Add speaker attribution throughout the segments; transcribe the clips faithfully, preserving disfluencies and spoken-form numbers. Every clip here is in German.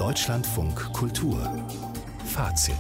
Speaker 1: Deutschlandfunk Kultur Fazit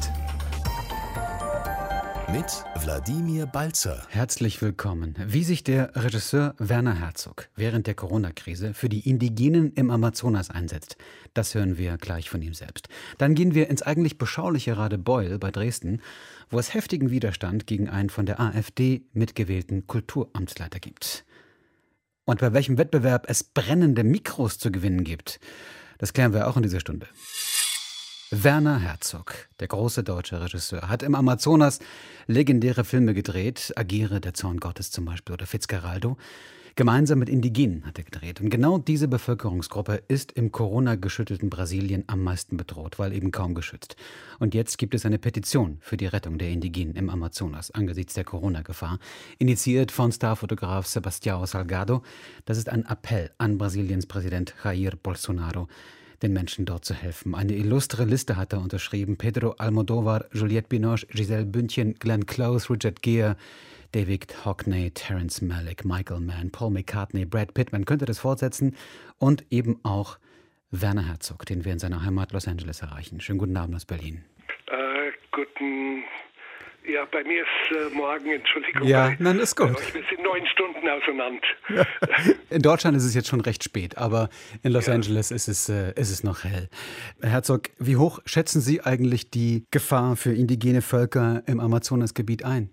Speaker 1: mit Wladimir Balzer.
Speaker 2: Herzlich willkommen. Wie sich der Regisseur Werner Herzog während der Corona-Krise für die Indigenen im Amazonas einsetzt, das hören wir gleich von ihm selbst. Dann gehen wir ins eigentlich beschauliche Radebeul bei Dresden, wo es heftigen Widerstand gegen einen von der AfD mitgewählten Kulturamtsleiter gibt. Und bei welchem Wettbewerb es brennende Mikros zu gewinnen gibt, das klären wir auch in dieser Stunde. Werner Herzog, der große deutsche Regisseur, hat im Amazonas legendäre Filme gedreht, Agire, der Zorn Gottes zum Beispiel oder Fitzcarraldo. Gemeinsam mit Indigenen hat er gedreht. Und genau diese Bevölkerungsgruppe ist im Corona-geschüttelten Brasilien am meisten bedroht, weil eben kaum geschützt. Und jetzt gibt es eine Petition für die Rettung der Indigenen im Amazonas angesichts der Corona-Gefahr, initiiert von Starfotograf Sebastião Salgado. Das ist ein Appell an Brasiliens Präsident Jair Bolsonaro, den Menschen dort zu helfen. Eine illustre Liste hat er unterschrieben. Pedro Almodóvar, Juliette Binoche, Giselle Bündchen, Glenn Close, Richard Gere, David Hockney, Terrence Malick, Michael Mann, Paul McCartney, Brad Pitt, man könnte das fortsetzen. Und eben auch Werner Herzog, den wir in seiner Heimat Los Angeles erreichen. Schönen guten Abend aus Berlin.
Speaker 3: Äh, guten Ja, bei mir ist äh, morgen, Entschuldigung.
Speaker 2: Ja,
Speaker 3: bei,
Speaker 2: nein, ist gut.
Speaker 3: Wir sind neun Stunden auseinander.
Speaker 2: Ja. In Deutschland ist es jetzt schon recht spät, aber in Los ja. Angeles ist es, äh, ist es noch hell. Herr Herzog, wie hoch schätzen Sie eigentlich die Gefahr für indigene Völker im Amazonasgebiet ein?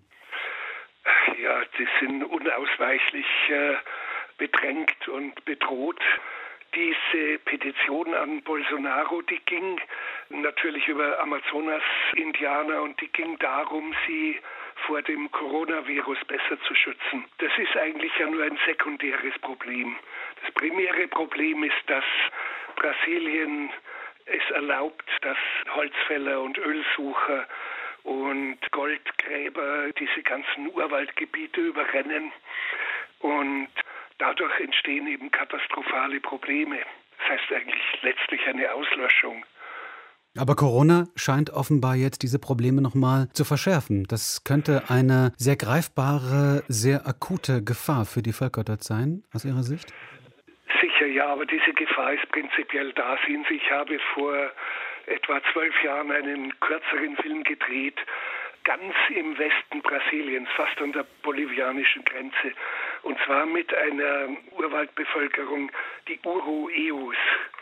Speaker 3: Ja, die sind unausweichlich äh, bedrängt und bedroht. Diese Petition an Bolsonaro, die ging natürlich über Amazonas-Indianer und die ging darum, sie vor dem Coronavirus besser zu schützen. Das ist eigentlich ja nur ein sekundäres Problem. Das primäre Problem ist, dass Brasilien es erlaubt, dass Holzfäller und Ölsucher und Goldgräber diese ganzen Urwaldgebiete überrennen und dadurch entstehen eben katastrophale Probleme. Das heißt eigentlich letztlich eine Auslöschung.
Speaker 2: Aber Corona scheint offenbar jetzt diese Probleme nochmal zu verschärfen. Das könnte eine sehr greifbare, sehr akute Gefahr für die Völker dort sein, aus Ihrer Sicht?
Speaker 3: Sicher ja, aber diese Gefahr ist prinzipiell da. Sehen Sie, ich habe vor etwa zwölf Jahren einen kürzeren Film gedreht, ganz im Westen Brasiliens, fast an der bolivianischen Grenze. Und zwar mit einer Urwaldbevölkerung, die Uru-Eus.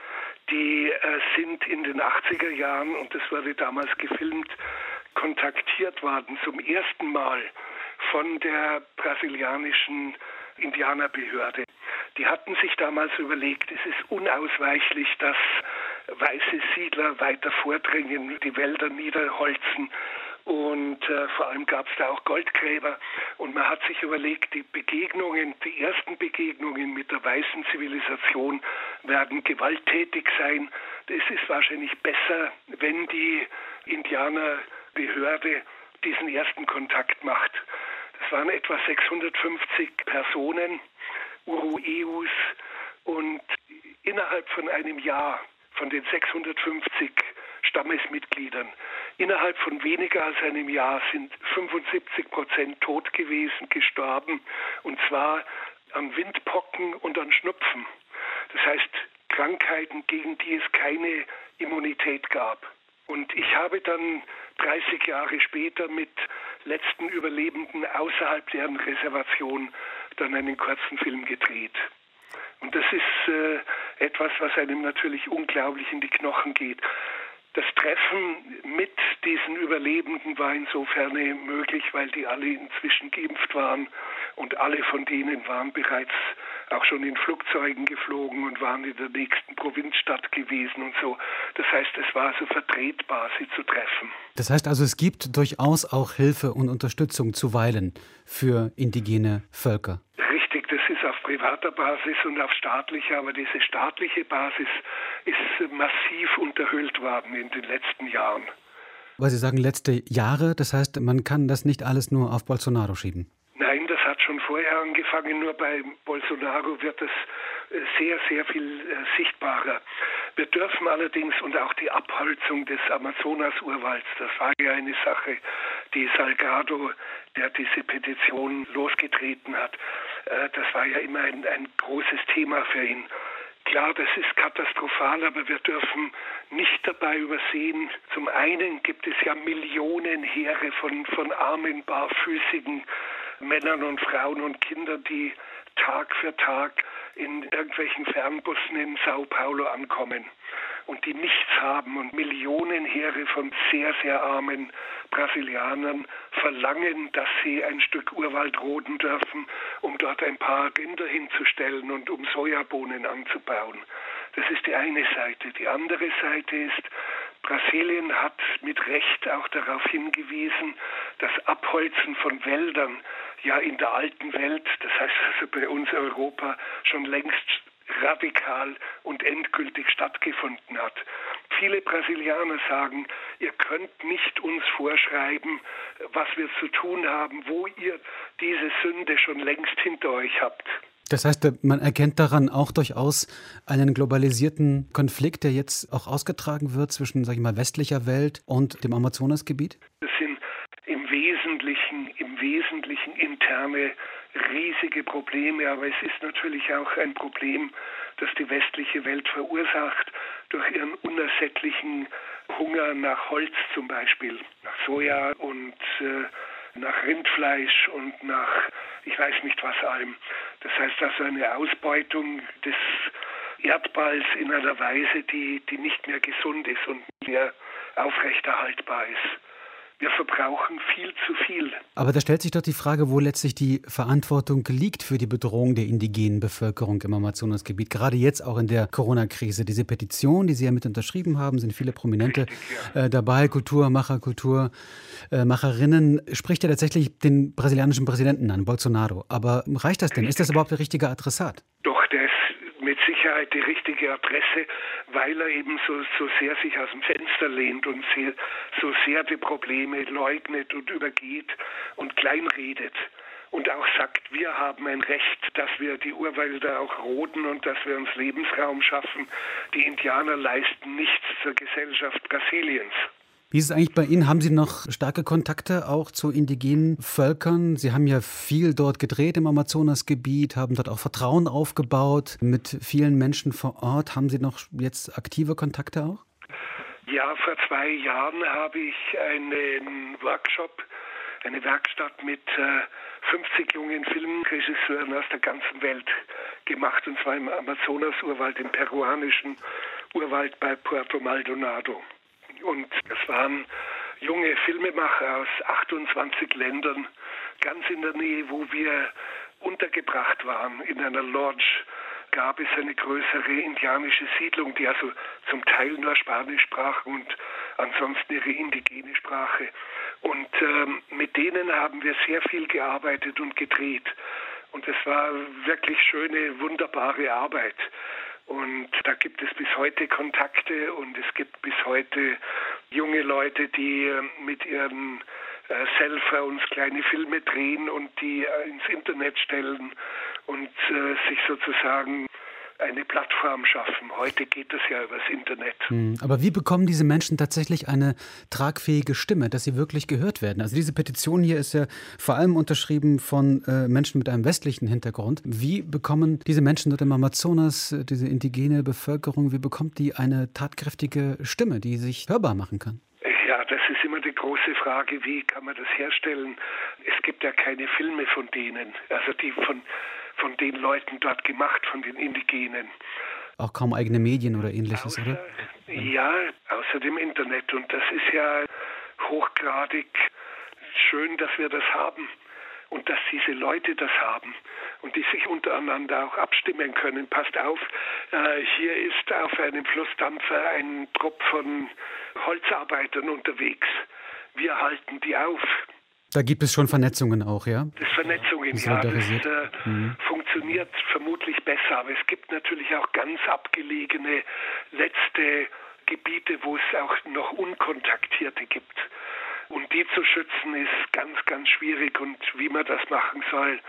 Speaker 3: Die äh, sind in den achtziger Jahren, und das wurde damals gefilmt, kontaktiert worden zum ersten Mal von der brasilianischen Indianerbehörde. Die hatten sich damals überlegt, es ist unausweichlich, dass weiße Siedler weiter vordringen, die Wälder niederholzen. Und äh, vor allem gab es da auch Goldgräber. Und man hat sich überlegt, die Begegnungen, die ersten Begegnungen mit der weißen Zivilisation werden gewalttätig sein. Es ist wahrscheinlich besser, wenn die Indianerbehörde diesen ersten Kontakt macht. Das waren etwa sechshundertfünfzig Personen, Uru-Eus, und innerhalb von einem Jahr von den sechshundertfünfzig Stammesmitgliedern, innerhalb von weniger als einem Jahr sind fünfundsiebzig Prozent tot gewesen, gestorben, und zwar an Windpocken und an Schnupfen. Das heißt, Krankheiten, gegen die es keine Immunität gab. Und ich habe dann dreißig Jahre später mit letzten Überlebenden außerhalb deren Reservation dann einen kurzen Film gedreht. Und das ist äh, etwas, was einem natürlich unglaublich in die Knochen geht. Das Treffen mit diesen Überlebenden war insofern möglich, weil die alle inzwischen geimpft waren und alle von denen waren bereits auch schon in Flugzeugen geflogen und waren in der nächsten Provinzstadt gewesen und so. Das heißt, es war so vertretbar, sie zu treffen.
Speaker 2: Das heißt also, es gibt durchaus auch Hilfe und Unterstützung zuweilen für indigene Völker.
Speaker 3: Richtig, das ist auf privater Basis und auf staatlicher, aber diese staatliche Basis ist massiv unterhöhlt worden in den letzten Jahren.
Speaker 2: Weil Sie sagen letzte Jahre, das heißt, man kann das nicht alles nur auf Bolsonaro schieben?
Speaker 3: Nein, das hat schon vorher angefangen, nur bei Bolsonaro wird es sehr, sehr viel sichtbarer. Wir dürfen allerdings, und auch die Abholzung des Amazonas-Urwalds, das war ja eine Sache, die Salgado, der diese Petition losgetreten hat, das war ja immer ein, ein großes Thema für ihn. Klar, das ist katastrophal, aber wir dürfen nicht dabei übersehen. Zum einen gibt es ja Millionen Heere von, von armen, barfüßigen Männern und Frauen und Kindern, die Tag für Tag in irgendwelchen Fernbussen in Sao Paulo ankommen und die nichts haben. Und Millionen Heere von sehr, sehr armen Brasilianern verlangen, dass sie ein Stück Urwald roden dürfen, um dort ein paar Rinder hinzustellen und um Sojabohnen anzubauen. Das ist die eine Seite. Die andere Seite ist, Brasilien hat mit Recht auch darauf hingewiesen, das Abholzen von Wäldern ja in der alten Welt, das heißt also bei uns Europa, schon längst radikal und endgültig stattgefunden hat. Viele Brasilianer sagen, ihr könnt nicht uns vorschreiben, was wir zu tun haben, wo ihr diese Sünde schon längst hinter euch habt.
Speaker 2: Das heißt, man erkennt daran auch durchaus einen globalisierten Konflikt, der jetzt auch ausgetragen wird zwischen, sag ich mal, westlicher Welt und dem Amazonasgebiet?
Speaker 3: Das sind im Wesentlichen, im Wesentlichen interne riesige Probleme, aber es ist natürlich auch ein Problem, das die westliche Welt verursacht durch ihren unersättlichen Hunger nach Holz zum Beispiel, nach Soja und äh, nach Rindfleisch und nach ich weiß nicht was allem. Das heißt also eine Ausbeutung des Erdballs in einer Weise, die, die nicht mehr gesund ist und nicht mehr aufrechterhaltbar ist. Wir verbrauchen viel zu viel.
Speaker 2: Aber da stellt sich doch die Frage, wo letztlich die Verantwortung liegt für die Bedrohung der indigenen Bevölkerung im Amazonasgebiet. Gerade jetzt auch in der Corona-Krise. Diese Petition, die Sie ja mit unterschrieben haben, sind viele Prominente Richtig, ja. äh, dabei. Kulturmacher, Kulturmacherinnen. Äh, spricht ja tatsächlich den brasilianischen Präsidenten an, Bolsonaro. Aber reicht das denn? Richtig. Ist das überhaupt der richtige Adressat?
Speaker 3: Doch, der ist mit Sicherheit die richtige Adresse, weil er eben so, so sehr sich aus dem Fenster lehnt und sehr, so sehr die Probleme leugnet und übergeht und kleinredet und auch sagt, wir haben ein Recht, dass wir die Urwälder auch roden und dass wir uns Lebensraum schaffen. Die Indianer leisten nichts zur Gesellschaft Brasiliens.
Speaker 2: Wie ist es eigentlich bei Ihnen? Haben Sie noch starke Kontakte auch zu indigenen Völkern? Sie haben ja viel dort gedreht im Amazonasgebiet, haben dort auch Vertrauen aufgebaut mit vielen Menschen vor Ort. Haben Sie noch jetzt aktive Kontakte auch?
Speaker 3: Ja, vor zwei Jahren habe ich einen Workshop, eine Werkstatt mit äh, fünfzig jungen Filmregisseuren aus der ganzen Welt gemacht, und zwar im Amazonas-Urwald, im peruanischen Urwald bei Puerto Maldonado. Und das waren junge Filmemacher aus achtundzwanzig Ländern, ganz in der Nähe, wo wir untergebracht waren. In einer Lodge gab es eine größere indianische Siedlung, die also zum Teil nur Spanisch sprachen und ansonsten ihre indigene Sprache. Und ähm, mit denen haben wir sehr viel gearbeitet und gedreht. Und es war wirklich schöne, wunderbare Arbeit. Und da gibt es bis heute Kontakte und es gibt bis heute junge Leute, die mit ihren äh, Cellphones kleine Filme drehen und die äh, ins Internet stellen und äh, sich sozusagen eine Plattform schaffen. Heute geht das ja übers Internet.
Speaker 2: Hm, aber wie bekommen diese Menschen tatsächlich eine tragfähige Stimme, dass sie wirklich gehört werden? Also diese Petition hier ist ja vor allem unterschrieben von äh, Menschen mit einem westlichen Hintergrund. Wie bekommen diese Menschen dort im Amazonas, äh, diese indigene Bevölkerung, wie bekommt die eine tatkräftige Stimme, die sich hörbar machen kann?
Speaker 3: Ja, das ist immer die große Frage, wie kann man das herstellen? Es gibt ja keine Filme von denen, also die von von den Leuten dort gemacht, von den Indigenen.
Speaker 2: Auch kaum eigene Medien oder Ähnliches,
Speaker 3: außer,
Speaker 2: oder?
Speaker 3: Ja, außer dem Internet. Und das ist ja hochgradig schön, dass wir das haben und dass diese Leute das haben und die sich untereinander auch abstimmen können. Passt auf, äh, hier ist auf einem Flussdampfer ein Trupp von Holzarbeitern unterwegs. Wir halten die auf.
Speaker 2: Da gibt es schon Vernetzungen auch, ja?
Speaker 3: Das Vernetzungen, ja, das äh, mhm. funktioniert vermutlich besser. Aber es gibt natürlich auch ganz abgelegene letzte Gebiete, wo es auch noch Unkontaktierte gibt. Und die zu schützen ist ganz, ganz schwierig. Und wie man das machen soll,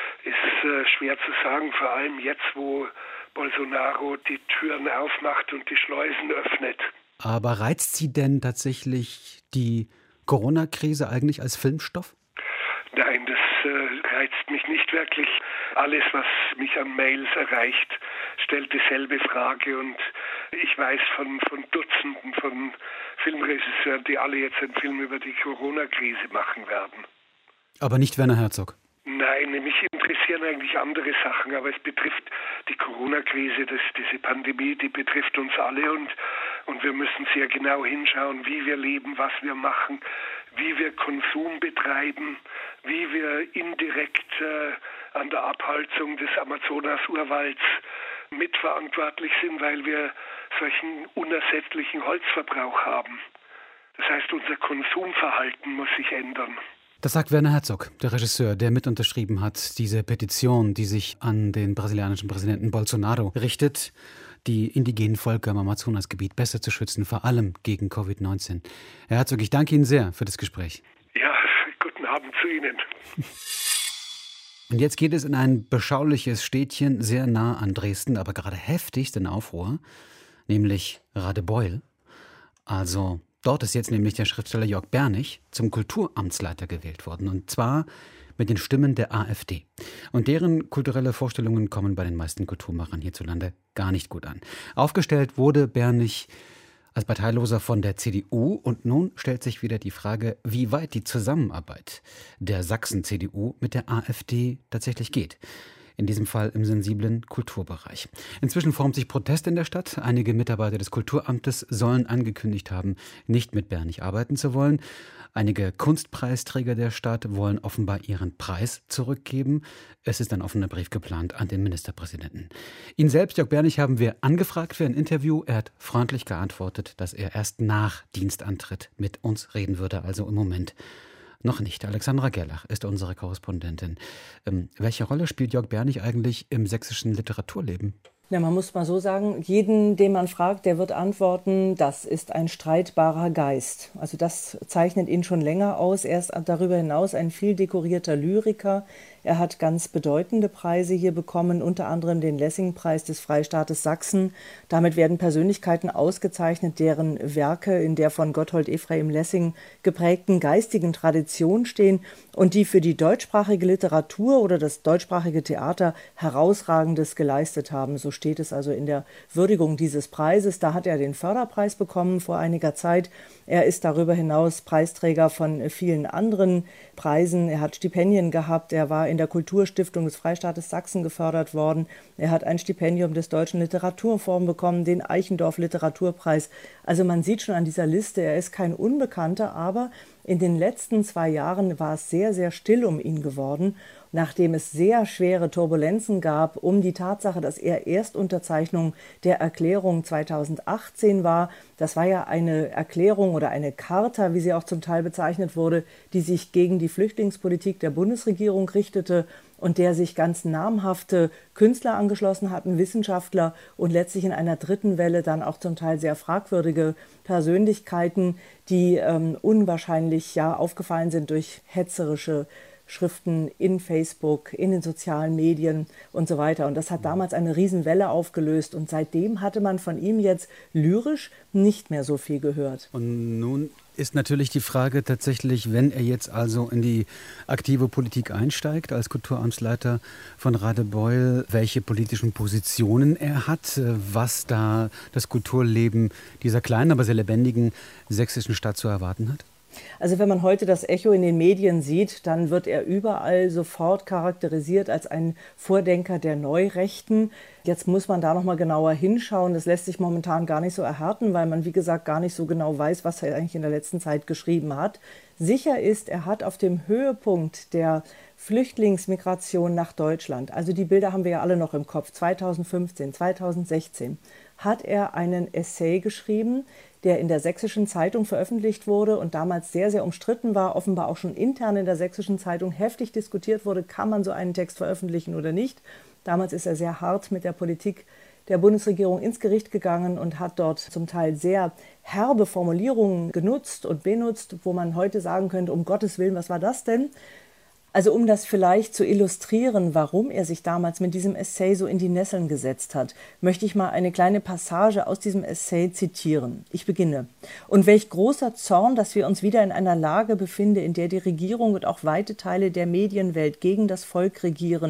Speaker 3: ist äh, schwer zu sagen. Vor allem jetzt, wo Bolsonaro die Türen aufmacht und die Schleusen öffnet.
Speaker 2: Aber reizt Sie denn tatsächlich die Corona-Krise eigentlich als Filmstoff?
Speaker 3: Nein, das äh, reizt mich nicht wirklich. alles, was mich an Mails erreicht, stellt dieselbe Frage. Und ich weiß von, von Dutzenden von Filmregisseuren, die alle jetzt einen Film über die Corona-Krise machen werden.
Speaker 2: Aber nicht Werner Herzog?
Speaker 3: Nein, mich interessieren eigentlich andere Sachen, aber es betrifft die Corona-Krise, das, diese Pandemie, die betrifft uns alle und, und wir müssen sehr genau hinschauen, wie wir leben, was wir machen, wie wir Konsum betreiben, wie wir indirekt äh, an der Abholzung des Amazonas-Urwalds mitverantwortlich sind, weil wir solchen unersättlichen Holzverbrauch haben. Das heißt, unser Konsumverhalten muss sich ändern.
Speaker 2: Das sagt Werner Herzog, der Regisseur, der mit unterschrieben hat, diese Petition, die sich an den brasilianischen Präsidenten Bolsonaro richtet, die indigenen Völker im Amazonasgebiet besser zu schützen, vor allem gegen Covid neunzehn. Herr Herzog, ich danke Ihnen sehr für das Gespräch.
Speaker 3: Ja, guten Abend zu Ihnen.
Speaker 2: Und jetzt geht es in ein beschauliches Städtchen sehr nah an Dresden, aber gerade heftigst in Aufruhr, nämlich Radebeul. Also dort ist jetzt nämlich der Schriftsteller Jörg Bernig zum Kulturamtsleiter gewählt worden. Und zwar mit den Stimmen der AfD. Und deren kulturelle Vorstellungen kommen bei den meisten Kulturmachern hierzulande gar nicht gut an. Aufgestellt wurde Bernig als Parteiloser von der C D U. Und nun stellt sich wieder die Frage, wie weit die Zusammenarbeit der Sachsen-C D U mit der AfD tatsächlich geht. In diesem Fall im sensiblen Kulturbereich. Inzwischen formt sich Protest in der Stadt. Einige Mitarbeiter des Kulturamtes sollen angekündigt haben, nicht mit Bernig arbeiten zu wollen. Einige Kunstpreisträger der Stadt wollen offenbar ihren Preis zurückgeben. Es ist ein offener Brief geplant an den Ministerpräsidenten. Ihn selbst, Jörg Bernig, haben wir angefragt für ein Interview. Er hat freundlich geantwortet, dass er erst nach Dienstantritt mit uns reden würde, also im Moment noch nicht. Alexandra Gerlach ist unsere Korrespondentin. Ähm, welche Rolle spielt Jörg Bernig eigentlich im sächsischen Literaturleben?
Speaker 4: Ja, man muss mal so sagen, jeden, den man fragt, der wird antworten, das ist ein streitbarer Geist. Also das zeichnet ihn schon länger aus. Er ist darüber hinaus ein viel dekorierter Lyriker. Er hat ganz bedeutende Preise hier bekommen, unter anderem den Lessing-Preis des Freistaates Sachsen. Damit werden Persönlichkeiten ausgezeichnet, deren Werke in der von Gotthold Ephraim Lessing geprägten geistigen Tradition stehen und die für die deutschsprachige Literatur oder das deutschsprachige Theater Herausragendes geleistet haben. So steht es also in der Würdigung dieses Preises. Da hat er den Förderpreis bekommen vor einiger Zeit. Er ist darüber hinaus Preisträger von vielen anderen Preisen. Er hat Stipendien gehabt. Er war in der Kulturstiftung des Freistaates Sachsen gefördert worden. Er hat ein Stipendium des Deutschen Literaturfonds bekommen, den Eichendorff Literaturpreis. Also man sieht schon an dieser Liste, er ist kein Unbekannter, aber in den letzten zwei Jahren war es sehr, sehr still um ihn geworden, nachdem es sehr schwere Turbulenzen gab um die Tatsache, dass er Erstunterzeichnung der Erklärung zweitausendachtzehn war. Das war ja eine Erklärung oder eine Charta, wie sie auch zum Teil bezeichnet wurde, die sich gegen die Flüchtlingspolitik der Bundesregierung richtete und der sich ganz namhafte Künstler angeschlossen hatten, Wissenschaftler und letztlich in einer dritten Welle dann auch zum Teil sehr fragwürdige Persönlichkeiten, die ähm, unwahrscheinlich ja aufgefallen sind durch hetzerische Schriften in Facebook, in den sozialen Medien und so weiter. Und das hat damals eine Riesenwelle aufgelöst. Und seitdem hatte man von ihm jetzt lyrisch nicht mehr so viel gehört.
Speaker 2: Und nun ist natürlich die Frage tatsächlich, wenn er jetzt also in die aktive Politik einsteigt, als Kulturamtsleiter von Radebeul, welche politischen Positionen er hat, was da das Kulturleben dieser kleinen, aber sehr lebendigen sächsischen Stadt zu erwarten hat?
Speaker 4: Also wenn man heute das Echo in den Medien sieht, dann wird er überall sofort charakterisiert als ein Vordenker der Neurechten. Jetzt muss man da noch mal genauer hinschauen. Das lässt sich momentan gar nicht so erhärten, weil man, wie gesagt, gar nicht so genau weiß, was er eigentlich in der letzten Zeit geschrieben hat. Sicher ist, er hat auf dem Höhepunkt der Flüchtlingsmigration nach Deutschland, also die Bilder haben wir ja alle noch im Kopf, zweitausendfünfzehn, zweitausendsechzehn, hat er einen Essay geschrieben, der in der Sächsischen Zeitung veröffentlicht wurde und damals sehr, sehr umstritten war, offenbar auch schon intern in der Sächsischen Zeitung heftig diskutiert wurde, kann man so einen Text veröffentlichen oder nicht. Damals ist er sehr hart mit der Politik der Bundesregierung ins Gericht gegangen und hat dort zum Teil sehr herbe Formulierungen genutzt und benutzt, wo man heute sagen könnte, um Gottes Willen, was war das denn? Also um das vielleicht zu illustrieren, warum er sich damals mit diesem Essay so in die Nesseln gesetzt hat, möchte ich mal eine kleine Passage aus diesem Essay zitieren. Ich beginne. Und welch großer Zorn, dass wir uns wieder in einer Lage befinden, in der die Regierung und auch weite Teile der Medienwelt gegen das Volk regieren,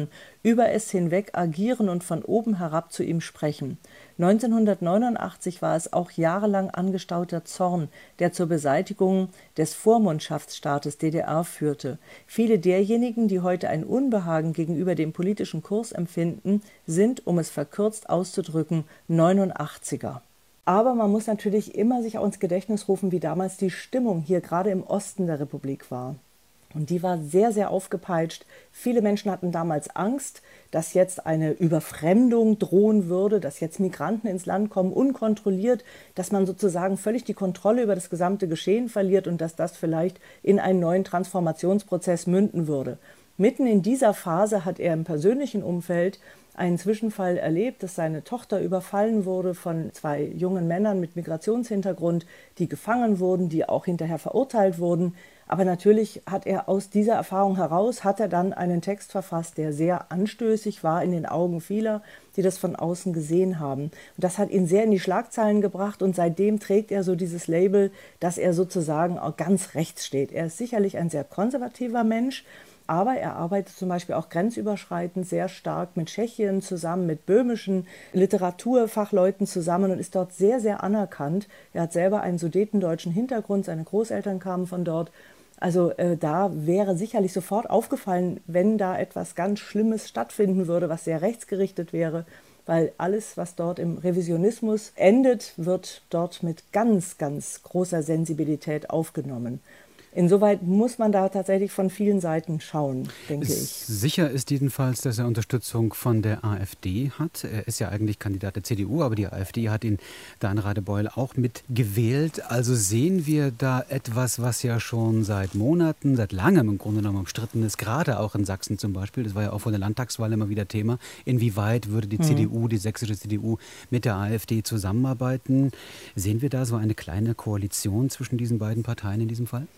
Speaker 4: über es hinweg agieren und von oben herab zu ihm sprechen. neunzehnhundertneunundachtzig war es auch jahrelang angestauter Zorn, der zur Beseitigung des Vormundschaftsstaates D D R führte. Viele derjenigen, die heute ein Unbehagen gegenüber dem politischen Kurs empfinden, sind, um es verkürzt auszudrücken, neunundachtziger. Aber man muss natürlich immer sich auch ins Gedächtnis rufen, wie damals die Stimmung hier gerade im Osten der Republik war. Und die war sehr, sehr aufgepeitscht. Viele Menschen hatten damals Angst, dass jetzt eine Überfremdung drohen würde, dass jetzt Migranten ins Land kommen, unkontrolliert, dass man sozusagen völlig die Kontrolle über das gesamte Geschehen verliert und dass das vielleicht in einen neuen Transformationsprozess münden würde. Mitten in dieser Phase hat er im persönlichen Umfeld einen Zwischenfall erlebt, dass seine Tochter überfallen wurde von zwei jungen Männern mit Migrationshintergrund, die gefangen wurden, die auch hinterher verurteilt wurden. Aber natürlich hat er aus dieser Erfahrung heraus, hat er dann einen Text verfasst, der sehr anstößig war in den Augen vieler, die das von außen gesehen haben. Und das hat ihn sehr in die Schlagzeilen gebracht und seitdem trägt er so dieses Label, dass er sozusagen auch ganz rechts steht. Er ist sicherlich ein sehr konservativer Mensch, aber er arbeitet zum Beispiel auch grenzüberschreitend sehr stark mit Tschechien zusammen, mit böhmischen Literaturfachleuten zusammen und ist dort sehr, sehr anerkannt. Er hat selber einen sudetendeutschen Hintergrund, seine Großeltern kamen von dort. Also äh, da wäre sicherlich sofort aufgefallen, wenn da etwas ganz Schlimmes stattfinden würde, was sehr rechtsgerichtet wäre, weil alles, was dort im Revisionismus endet, wird dort mit ganz, ganz großer Sensibilität aufgenommen. Insoweit muss man da tatsächlich von vielen Seiten schauen, denke ich.
Speaker 2: Sicher ist jedenfalls, dass er Unterstützung von der AfD hat. Er ist ja eigentlich Kandidat der C D U, aber die AfD hat ihn da in Radebeul auch mitgewählt. Also sehen wir da etwas, was ja schon seit Monaten, seit langem im Grunde genommen umstritten ist, gerade auch in Sachsen zum Beispiel. Das war ja auch vor der Landtagswahl immer wieder Thema. Inwieweit würde die mhm. C D U, die sächsische C D U, mit der AfD zusammenarbeiten? Sehen wir da so eine kleine Koalition zwischen diesen beiden Parteien in diesem Fall?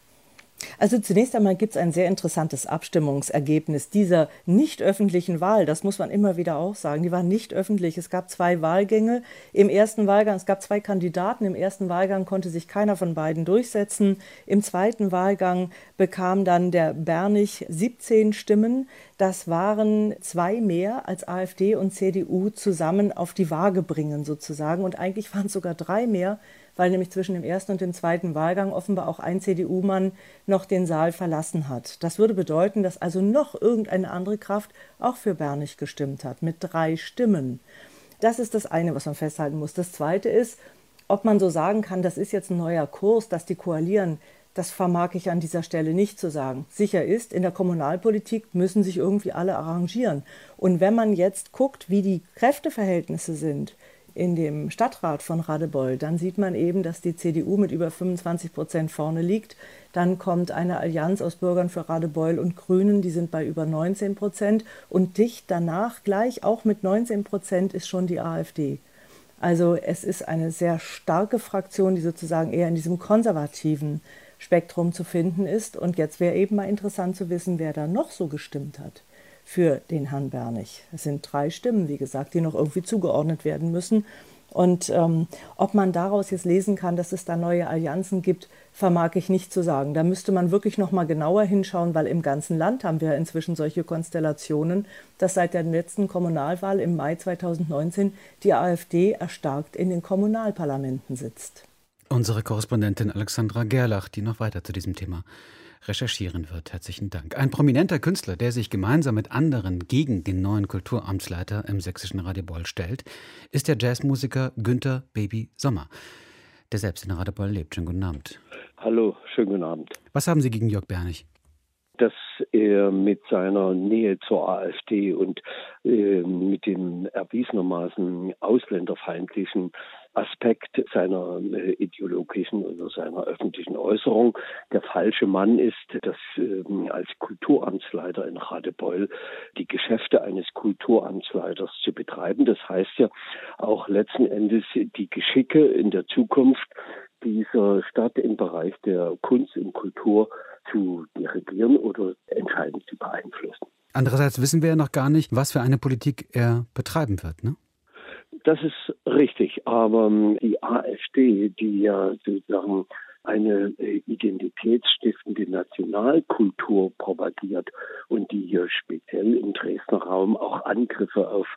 Speaker 4: Also zunächst einmal gibt es ein sehr interessantes Abstimmungsergebnis dieser nicht öffentlichen Wahl. Das muss man immer wieder auch sagen. Die war nicht öffentlich. Es gab zwei Wahlgänge. Im ersten Wahlgang, es gab zwei Kandidaten. Im ersten Wahlgang konnte sich keiner von beiden durchsetzen. Im zweiten Wahlgang bekam dann der Bernich siebzehn Stimmen. Das waren zwei mehr als AfD und C D U zusammen auf die Waage bringen sozusagen. Und eigentlich waren es sogar drei mehr, weil nämlich zwischen dem ersten und dem zweiten Wahlgang offenbar auch ein C D U-Mann noch den Saal verlassen hat. Das würde bedeuten, dass also noch irgendeine andere Kraft auch für Bernich gestimmt hat, mit drei Stimmen. Das ist das eine, was man festhalten muss. Das zweite ist, ob man so sagen kann, das ist jetzt ein neuer Kurs, dass die koalieren. Das vermag ich an dieser Stelle nicht zu sagen. Sicher ist, in der Kommunalpolitik müssen sich irgendwie alle arrangieren. Und wenn man jetzt guckt, wie die Kräfteverhältnisse sind in dem Stadtrat von Radebeul, dann sieht man eben, dass die C D U mit über fünfundzwanzig Prozent vorne liegt. Dann kommt eine Allianz aus Bürgern für Radebeul und Grünen, die sind bei über neunzehn Prozent. Und dicht danach, gleich auch mit neunzehn Prozent, ist schon die AfD. Also es ist eine sehr starke Fraktion, die sozusagen eher in diesem konservativen Spektrum zu finden ist. Und jetzt wäre eben mal interessant zu wissen, wer da noch so gestimmt hat für den Herrn Bernich. Es sind drei Stimmen, wie gesagt, die noch irgendwie zugeordnet werden müssen. Und ähm, ob man daraus jetzt lesen kann, dass es da neue Allianzen gibt, vermag ich nicht zu sagen. Da müsste man wirklich noch mal genauer hinschauen, weil im ganzen Land haben wir inzwischen solche Konstellationen, dass seit der letzten Kommunalwahl im Mai zweitausendneunzehn die AfD erstarkt in den Kommunalparlamenten sitzt.
Speaker 2: Unsere Korrespondentin Alexandra Gerlach, die noch weiter zu diesem Thema recherchieren wird. Herzlichen Dank. Ein prominenter Künstler, der sich gemeinsam mit anderen gegen den neuen Kulturamtsleiter im sächsischen Radebeul stellt, ist der Jazzmusiker Günther Baby Sommer, der selbst in Radebeul lebt. Schönen guten Abend.
Speaker 5: Hallo, schönen guten Abend.
Speaker 2: Was haben Sie gegen Jörg Bernich?
Speaker 5: Dass er mit seiner Nähe zur AfD und äh, mit dem erwiesenermaßen ausländerfeindlichen Aspekt seiner äh, ideologischen oder seiner öffentlichen Äußerung der falsche Mann ist, dass äh, als Kulturamtsleiter in Radebeul die Geschäfte eines Kulturamtsleiters zu betreiben. Das heißt ja auch letzten Endes die Geschicke in der Zukunft dieser Stadt im Bereich der Kunst und Kultur zu dirigieren oder entscheidend zu beeinflussen.
Speaker 2: Andererseits wissen wir ja noch gar nicht, was für eine Politik er betreiben wird, ne?
Speaker 5: Das ist richtig, aber die AfD, die ja sozusagen eine äh, identitätsstiftende Nationalkultur propagiert und die hier speziell im Dresdner Raum auch Angriffe auf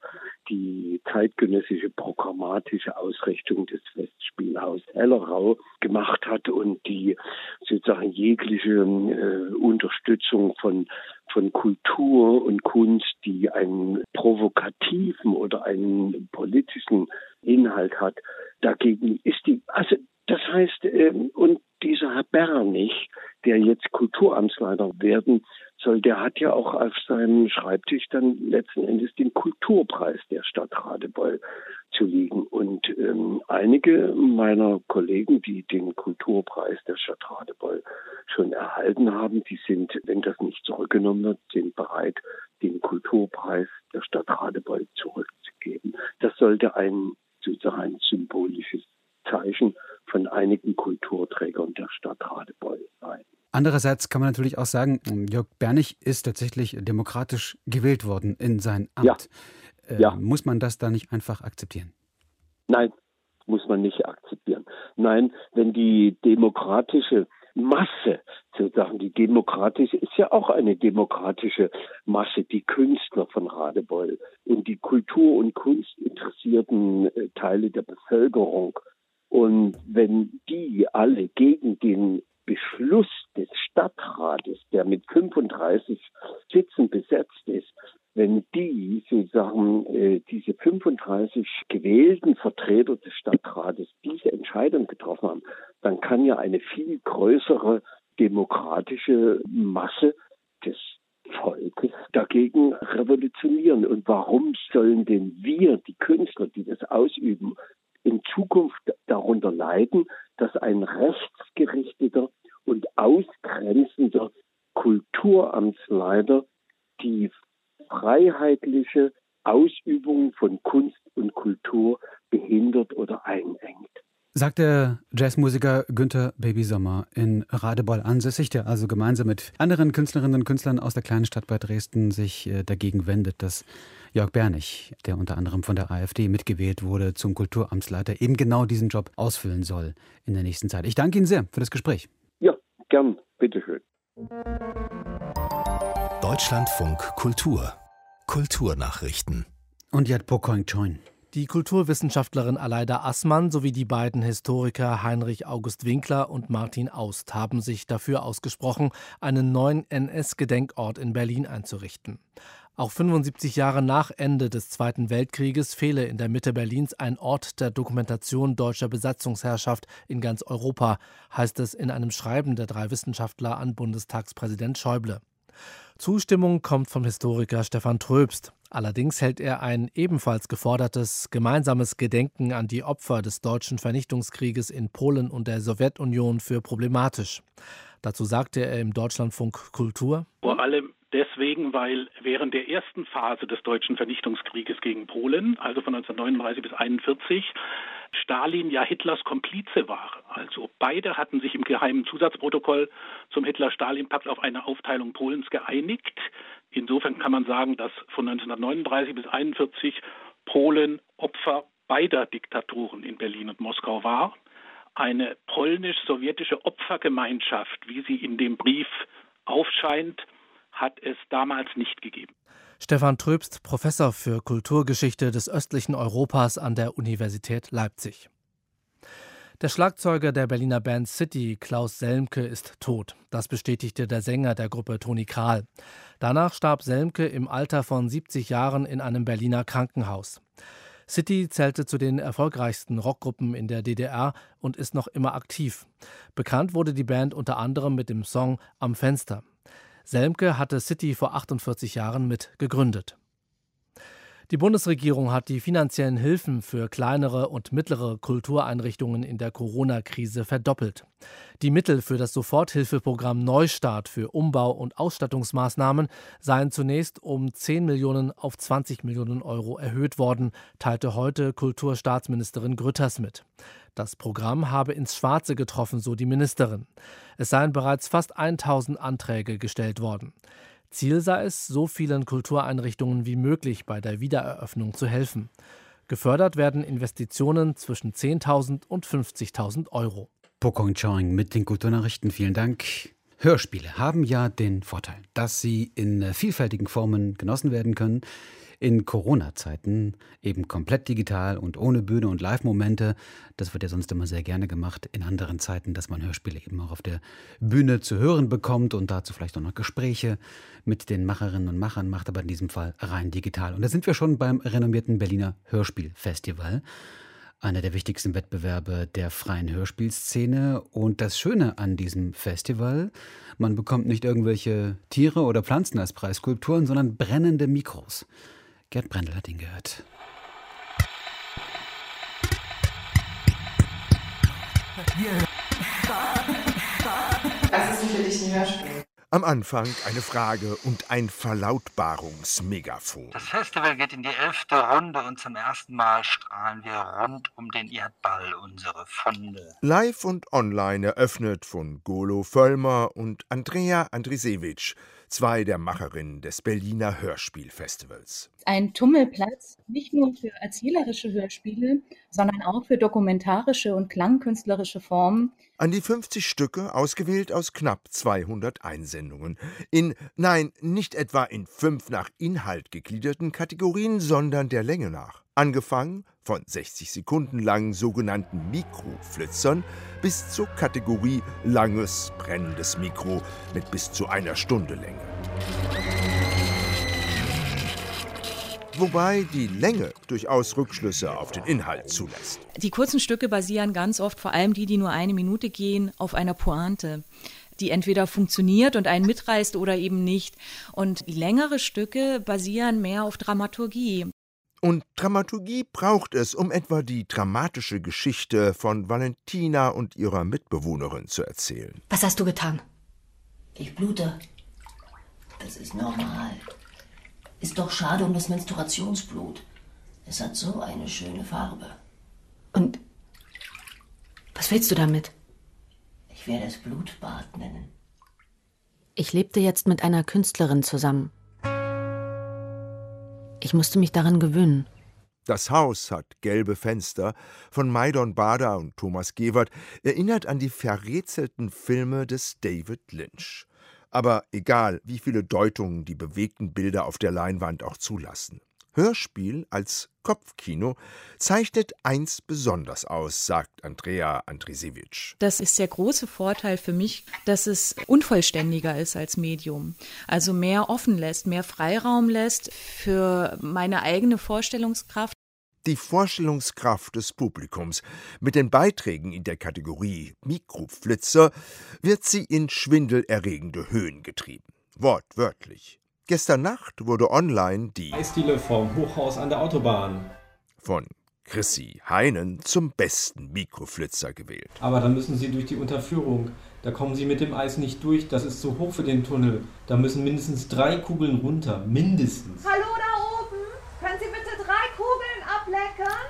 Speaker 5: die zeitgenössische programmatische Ausrichtung des Festspielhaus Hellerau gemacht hat und die sozusagen jegliche äh, Unterstützung von von Kultur und Kunst, die einen provokativen oder einen politischen Inhalt hat, dagegen ist die, also das heißt, ähm, und dieser Herr Bernich, der jetzt Kulturamtsleiter werden soll, der hat ja auch auf seinem Schreibtisch dann letzten Endes den Kulturpreis der Stadt Radebeul zu liegen. Und ähm, einige meiner Kollegen, die den Kulturpreis der Stadt Radebeul schon erhalten haben, die sind, wenn das nicht zurückgenommen wird, sind bereit, den Kulturpreis der Stadt Radebeul zurückzugeben. Das sollte ein sozusagen ein symbolisches Zeichen von einigen Kulturträgern der Stadt Radebeul sein.
Speaker 2: Andererseits kann man natürlich auch sagen, Jörg Bernich ist tatsächlich demokratisch gewählt worden in sein Amt.
Speaker 5: Ja.
Speaker 2: Äh,
Speaker 5: Ja.
Speaker 2: Muss man das da nicht einfach akzeptieren?
Speaker 5: Nein, muss man nicht akzeptieren. Nein, wenn die demokratische Masse, sozusagen die demokratische, ist ja auch eine demokratische Masse, die Künstler von Radebeul und die Kultur- und Kunstinteressierten äh, Teile der Bevölkerung. Und wenn die alle gegen den Beschluss des Stadtrates, der mit fünfunddreißig Sitzen besetzt ist, wenn die sozusagen äh, diese fünfunddreißig gewählten Vertreter des Stadtrates diese Entscheidung getroffen haben, dann kann ja eine viel größere demokratische Masse des Volkes dagegen revolutionieren. Und warum sollen denn wir, die Künstler, die das ausüben, in Zukunft darunter leiden, dass ein rechtsgerichteter und ausgrenzender Kulturamtsleiter die freiheitliche Ausübung von Kunst und Kultur behindert oder einengt?
Speaker 2: Sagt der Jazzmusiker Günther Baby Sommer, in Radebeul ansässig, der also gemeinsam mit anderen Künstlerinnen und Künstlern aus der kleinen Stadt bei Dresden sich äh, dagegen wendet, dass Jörg Bernich, der unter anderem von der AfD mitgewählt wurde, zum Kulturamtsleiter eben genau diesen Job ausfüllen soll in der nächsten Zeit. Ich danke Ihnen sehr für das Gespräch.
Speaker 5: Ja, gern. Bitteschön.
Speaker 1: Deutschlandfunk Kultur. Kulturnachrichten.
Speaker 2: Und jetzt Pokoing Choin.
Speaker 6: Die Kulturwissenschaftlerin Aleida Assmann sowie die beiden Historiker Heinrich August Winkler und Martin Aust haben sich dafür ausgesprochen, einen neuen N S-Gedenkort in Berlin einzurichten. Auch fünfundsiebzig Jahre nach Ende des Zweiten Weltkrieges fehle in der Mitte Berlins ein Ort der Dokumentation deutscher Besatzungsherrschaft in ganz Europa, heißt es in einem Schreiben der drei Wissenschaftler an Bundestagspräsident Schäuble. Zustimmung kommt vom Historiker Stefan Tröbst. Allerdings hält er ein ebenfalls gefordertes gemeinsames Gedenken an die Opfer des deutschen Vernichtungskrieges in Polen und der Sowjetunion für problematisch. Dazu sagte er im Deutschlandfunk Kultur:
Speaker 7: Vor allem deswegen, weil während der ersten Phase des deutschen Vernichtungskrieges gegen Polen, also von neunzehnhundertneununddreißig bis einundvierzig, Stalin ja Hitlers Komplize war. Also beide hatten sich im geheimen Zusatzprotokoll zum Hitler-Stalin-Pakt auf eine Aufteilung Polens geeinigt. Insofern kann man sagen, dass von neunzehnhundertneununddreißig bis einundvierzig Polen Opfer beider Diktaturen in Berlin und Moskau war. Eine polnisch-sowjetische Opfergemeinschaft, wie sie in dem Brief aufscheint, hat es damals nicht gegeben.
Speaker 6: Stefan Tröbst, Professor für Kulturgeschichte des östlichen Europas an der Universität Leipzig. Der Schlagzeuger der Berliner Band City, Klaus Selmke, ist tot. Das bestätigte der Sänger der Gruppe Toni Krahl. Danach starb Selmke im Alter von siebzig Jahren in einem Berliner Krankenhaus. City zählte zu den erfolgreichsten Rockgruppen in der D D R und ist noch immer aktiv. Bekannt wurde die Band unter anderem mit dem Song Am Fenster. Selmke hatte City vor achtundvierzig Jahren mit gegründet. Die Bundesregierung hat die finanziellen Hilfen für kleinere und mittlere Kultureinrichtungen in der Corona-Krise verdoppelt. Die Mittel für das Soforthilfeprogramm Neustart für Umbau- und Ausstattungsmaßnahmen seien zunächst um zehn Millionen auf zwanzig Millionen Euro erhöht worden, teilte heute Kulturstaatsministerin Grütters mit. Das Programm habe ins Schwarze getroffen, so die Ministerin. Es seien bereits fast tausend Anträge gestellt worden. Ziel sei es, so vielen Kultureinrichtungen wie möglich bei der Wiedereröffnung zu helfen. Gefördert werden Investitionen zwischen zehntausend und fünfzigtausend Euro.
Speaker 2: Pokong Chong mit den Kulturnachrichten. Vielen Dank. Hörspiele haben ja den Vorteil, dass sie in vielfältigen Formen genossen werden können. In Corona-Zeiten eben komplett digital und ohne Bühne und Live-Momente. Das wird ja sonst immer sehr gerne gemacht. In anderen Zeiten, dass man Hörspiele eben auch auf der Bühne zu hören bekommt und dazu vielleicht auch noch Gespräche mit den Macherinnen und Machern macht, aber in diesem Fall rein digital. Und da sind wir schon beim renommierten Berliner Hörspielfestival. Einer der wichtigsten Wettbewerbe der freien Hörspielszene. Und das Schöne an diesem Festival, man bekommt nicht irgendwelche Tiere oder Pflanzen als Preisskulpturen, sondern brennende Mikros. Gerd Brendel hat ihn gehört.
Speaker 8: Was ist denn für dich ein Hörspiel?
Speaker 9: Am Anfang eine Frage und ein Verlautbarungsmegafon.
Speaker 10: Das Festival geht in die elfte Runde und zum ersten Mal strahlen wir rund um den Erdball unsere Funde.
Speaker 9: Live und online eröffnet von Golo Völlmer und Andrea Andrisewitsch, zwei der Macherinnen des Berliner Hörspielfestivals.
Speaker 11: Ein Tummelplatz, nicht nur für erzählerische Hörspiele, sondern auch für dokumentarische und klangkünstlerische Formen.
Speaker 9: An die fünfzig Stücke, ausgewählt aus knapp zweihundert Einsendungen. In, nein, nicht etwa in fünf nach Inhalt gegliederten Kategorien, sondern der Länge nach. Angefangen von sechzig Sekunden langen sogenannten Mikroflitzern bis zur Kategorie langes, brennendes Mikro mit bis zu einer Stunde Länge. Wobei die Länge durchaus Rückschlüsse auf den Inhalt zulässt.
Speaker 12: Die kurzen Stücke basieren ganz oft, vor allem die, die nur eine Minute gehen, auf einer Pointe, die entweder funktioniert und einen mitreißt oder eben nicht. Und längere Stücke basieren mehr auf Dramaturgie.
Speaker 9: Und Dramaturgie braucht es, um etwa die dramatische Geschichte von Valentina und ihrer Mitbewohnerin zu erzählen.
Speaker 13: Was hast du getan?
Speaker 14: Ich blute. Das ist normal. Ist doch schade um das Menstruationsblut. Es hat so eine schöne Farbe.
Speaker 13: Und was willst du damit?
Speaker 14: Ich werde es Blutbad nennen.
Speaker 13: Ich lebte jetzt mit einer Künstlerin zusammen. Ich musste mich daran gewöhnen.
Speaker 9: Das Haus hat gelbe Fenster von Maidon Bader und Thomas Gewert, erinnert an die verrätselten Filme des David Lynch. Aber egal, wie viele Deutungen die bewegten Bilder auf der Leinwand auch zulassen. Hörspiel als Kopfkino zeichnet eins besonders aus, sagt Andrea Andrisewitsch.
Speaker 12: Das ist der große Vorteil für mich, dass es unvollständiger ist als Medium. Also mehr offen lässt, mehr Freiraum lässt für meine eigene Vorstellungskraft.
Speaker 9: Die Vorstellungskraft des Publikums. Mit den Beiträgen in der Kategorie Mikroflitzer wird sie in schwindelerregende Höhen getrieben. Wortwörtlich. Gestern Nacht wurde online die
Speaker 15: Eisdiele vom Hochhaus an der Autobahn
Speaker 9: von Chrissy Heinen zum besten Mikroflitzer gewählt.
Speaker 15: Aber dann müssen Sie durch die Unterführung. Da kommen Sie mit dem Eis nicht durch. Das ist zu hoch für den Tunnel. Da müssen mindestens drei Kugeln runter. Mindestens.
Speaker 16: Hallo da oben. Können Sie bitte drei Kugeln ableckern?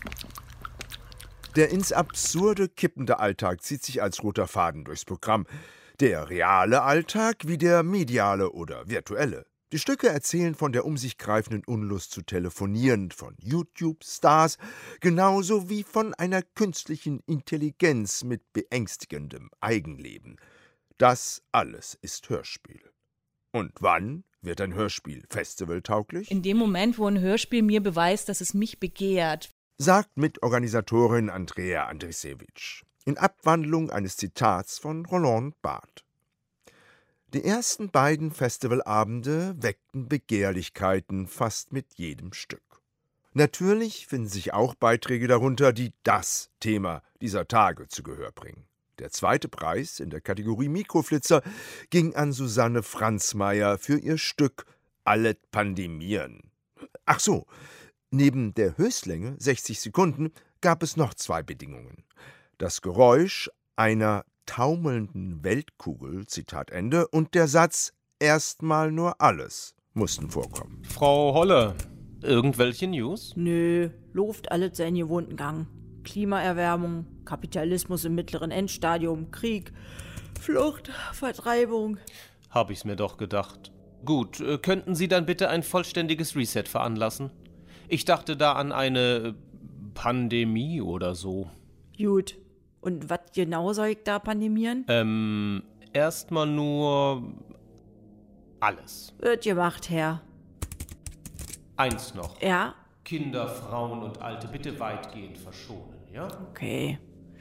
Speaker 9: Der ins Absurde kippende Alltag zieht sich als roter Faden durchs Programm. Der reale Alltag wie der mediale oder virtuelle. Die Stücke erzählen von der um sich greifenden Unlust zu telefonieren, von YouTube-Stars, genauso wie von einer künstlichen Intelligenz mit beängstigendem Eigenleben. Das alles ist Hörspiel. Und wann wird ein Hörspiel festivaltauglich?
Speaker 12: In dem Moment, wo ein Hörspiel mir beweist, dass es mich begehrt,
Speaker 9: sagt Mitorganisatorin Andrea Andrisewitsch in Abwandlung eines Zitats von Roland Barthes. Die ersten beiden Festivalabende weckten Begehrlichkeiten fast mit jedem Stück. Natürlich finden sich auch Beiträge darunter, die das Thema dieser Tage zu Gehör bringen. Der zweite Preis in der Kategorie Mikroflitzer ging an Susanne Franzmeier für ihr Stück Allet Pandemien. Ach so, neben der Höchstlänge, sechzig Sekunden, gab es noch zwei Bedingungen. Das Geräusch einer taumelnden Weltkugel, Zitat Ende, und der Satz »erstmal nur alles« mussten vorkommen.
Speaker 17: Frau Holle, irgendwelche News?
Speaker 18: Nö, läuft alles seinen gewohnten Gang. Klimaerwärmung, Kapitalismus im mittleren Endstadium, Krieg, Flucht, Vertreibung.
Speaker 17: Hab ich's mir doch gedacht. Gut, könnten Sie dann bitte ein vollständiges Reset veranlassen? Ich dachte da an eine Pandemie oder so.
Speaker 18: Gut. Und was genau soll ich da pandemieren?
Speaker 17: Ähm, erstmal nur alles.
Speaker 18: Wird gemacht, Herr.
Speaker 17: Eins noch.
Speaker 18: Ja?
Speaker 17: Kinder, Frauen und Alte bitte weitgehend verschonen, ja?
Speaker 18: Okay.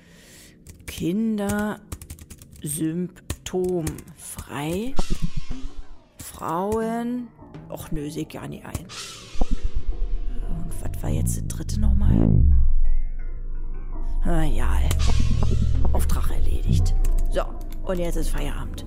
Speaker 18: Kinder symptomfrei. Frauen. Och nö, sehe ich gar nicht ein. Und was war jetzt das dritte nochmal? Ah ja, Auftrag erledigt. So, und jetzt ist Feierabend.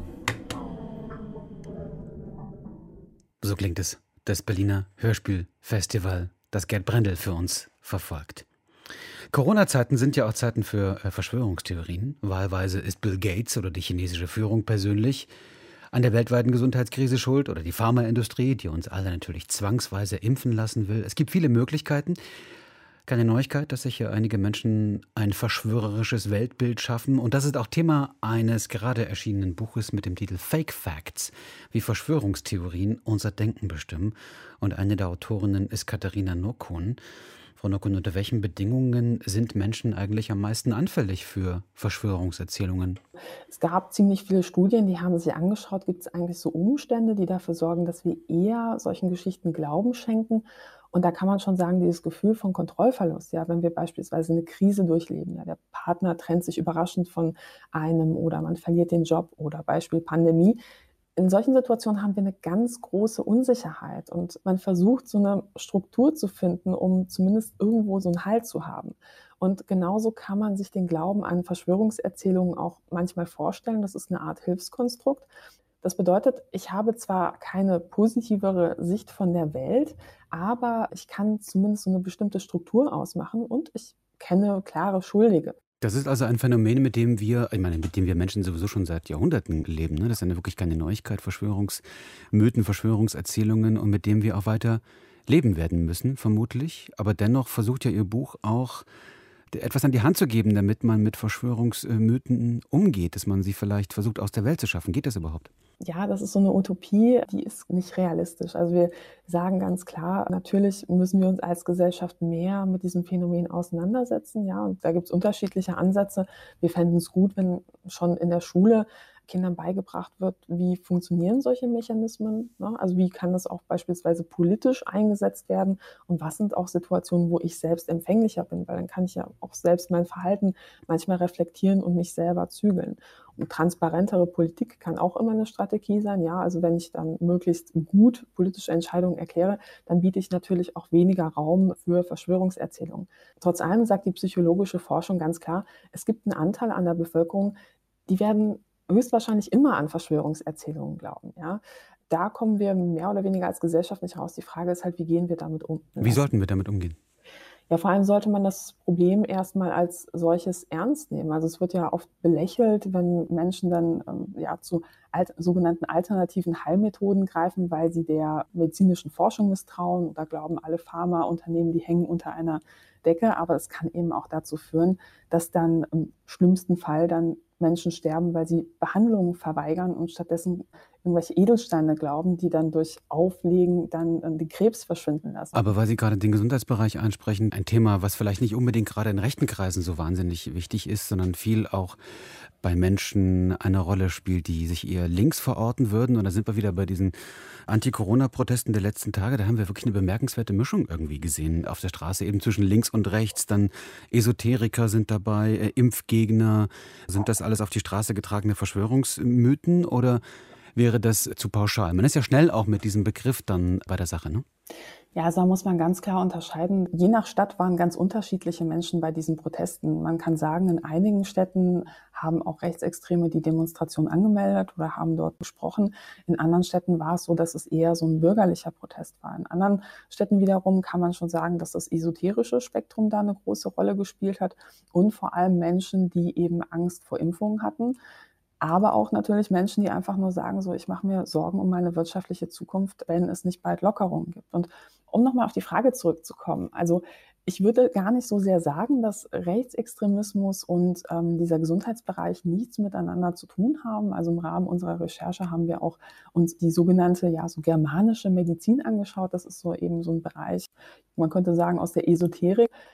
Speaker 2: So klingt es. Das Berliner Hörspielfestival, das Gerd Brendel für uns verfolgt. Corona-Zeiten sind ja auch Zeiten für äh, Verschwörungstheorien. Wahlweise ist Bill Gates oder die chinesische Führung persönlich an der weltweiten Gesundheitskrise schuld oder die Pharmaindustrie, die uns alle natürlich zwangsweise impfen lassen will. Es gibt viele Möglichkeiten. Keine Neuigkeit, dass sich hier einige Menschen ein verschwörerisches Weltbild schaffen. Und das ist auch Thema eines gerade erschienenen Buches mit dem Titel Fake Facts, wie Verschwörungstheorien unser Denken bestimmen. Und eine der Autorinnen ist Katharina Nokun. Frau Nokun, unter welchen Bedingungen sind Menschen eigentlich am meisten anfällig für Verschwörungserzählungen?
Speaker 19: Es gab ziemlich viele Studien, die haben sich angeschaut, gibt es eigentlich so Umstände, die dafür sorgen, dass wir eher solchen Geschichten Glauben schenken. Und da kann man schon sagen, dieses Gefühl von Kontrollverlust, ja, wenn wir beispielsweise eine Krise durchleben, ja, der Partner trennt sich überraschend von einem oder man verliert den Job oder Beispiel Pandemie. In solchen Situationen haben wir eine ganz große Unsicherheit und man versucht, so eine Struktur zu finden, um zumindest irgendwo so einen Halt zu haben. Und genauso kann man sich den Glauben an Verschwörungserzählungen auch manchmal vorstellen. Das ist eine Art Hilfskonstrukt. Das bedeutet, ich habe zwar keine positivere Sicht von der Welt, aber ich kann zumindest so eine bestimmte Struktur ausmachen und ich kenne klare Schuldige.
Speaker 2: Das ist also ein Phänomen, mit dem wir, ich meine, mit dem wir Menschen sowieso schon seit Jahrhunderten leben. Ne? Das ist ja wirklich keine Neuigkeit, Verschwörungsmythen, Verschwörungserzählungen und mit dem wir auch weiter leben werden müssen, vermutlich. Aber dennoch versucht ja Ihr Buch auch, etwas an die Hand zu geben, damit man mit Verschwörungsmythen umgeht, dass man sie vielleicht versucht aus der Welt zu schaffen. Geht das überhaupt?
Speaker 19: Ja, das ist so eine Utopie, die ist nicht realistisch. Also wir sagen ganz klar, natürlich müssen wir uns als Gesellschaft mehr mit diesem Phänomen auseinandersetzen. Ja, und da gibt es unterschiedliche Ansätze. Wir fänden es gut, wenn schon in der Schule Kindern beigebracht wird, wie funktionieren solche Mechanismen, ne? Also wie kann das auch beispielsweise politisch eingesetzt werden und was sind auch Situationen, wo ich selbst empfänglicher bin, weil dann kann ich ja auch selbst mein Verhalten manchmal reflektieren und mich selber zügeln. Und transparentere Politik kann auch immer eine Strategie sein, ja, also wenn ich dann möglichst gut politische Entscheidungen erkläre, dann biete ich natürlich auch weniger Raum für Verschwörungserzählungen. Trotz allem sagt die psychologische Forschung ganz klar, es gibt einen Anteil an der Bevölkerung, die werden höchstwahrscheinlich immer an Verschwörungserzählungen glauben. Ja. Da kommen wir mehr oder weniger als Gesellschaft nicht raus. Die Frage ist halt, wie gehen wir damit um?
Speaker 2: Wie sollten wir damit umgehen?
Speaker 19: Ja, vor allem sollte man das Problem erstmal als solches ernst nehmen. Also es wird ja oft belächelt, wenn Menschen dann ähm, ja, zu alt, sogenannten alternativen Heilmethoden greifen, weil sie der medizinischen Forschung misstrauen. Da glauben alle Pharmaunternehmen, die hängen unter einer Decke. Aber es kann eben auch dazu führen, dass dann im schlimmsten Fall dann Menschen sterben, weil sie Behandlungen verweigern und stattdessen irgendwelche Edelsteine glauben, die dann durch Auflegen dann den Krebs verschwinden lassen.
Speaker 2: Aber weil Sie gerade den Gesundheitsbereich ansprechen, ein Thema, was vielleicht nicht unbedingt gerade in rechten Kreisen so wahnsinnig wichtig ist, sondern viel auch bei Menschen eine Rolle spielt, die sich eher links verorten würden. Und da sind wir wieder bei diesen Anti-Corona-Protesten der letzten Tage. Da haben wir wirklich eine bemerkenswerte Mischung irgendwie gesehen auf der Straße, eben zwischen links und rechts. Dann Esoteriker sind dabei, äh, Impfgegner. Sind das alles auf die Straße getragene Verschwörungsmythen oder wäre das zu pauschal? Man ist ja schnell auch mit diesem Begriff dann bei der Sache, ne?
Speaker 19: Ja, also da muss man ganz klar unterscheiden. Je nach Stadt waren ganz unterschiedliche Menschen bei diesen Protesten. Man kann sagen, in einigen Städten haben auch Rechtsextreme die Demonstration angemeldet oder haben dort gesprochen. In anderen Städten war es so, dass es eher so ein bürgerlicher Protest war. In anderen Städten wiederum kann man schon sagen, dass das esoterische Spektrum da eine große Rolle gespielt hat und vor allem Menschen, die eben Angst vor Impfungen hatten. Aber auch natürlich Menschen, die einfach nur sagen, so, ich mache mir Sorgen um meine wirtschaftliche Zukunft, wenn es nicht bald Lockerungen gibt. Und um nochmal auf die Frage zurückzukommen, also ich würde gar nicht so sehr sagen, dass Rechtsextremismus und ähm, dieser Gesundheitsbereich nichts miteinander zu tun haben. Also im Rahmen unserer Recherche haben wir auch uns die sogenannte, ja, so germanische Medizin angeschaut. Das ist so eben so ein Bereich, man könnte sagen, aus der Esoterik.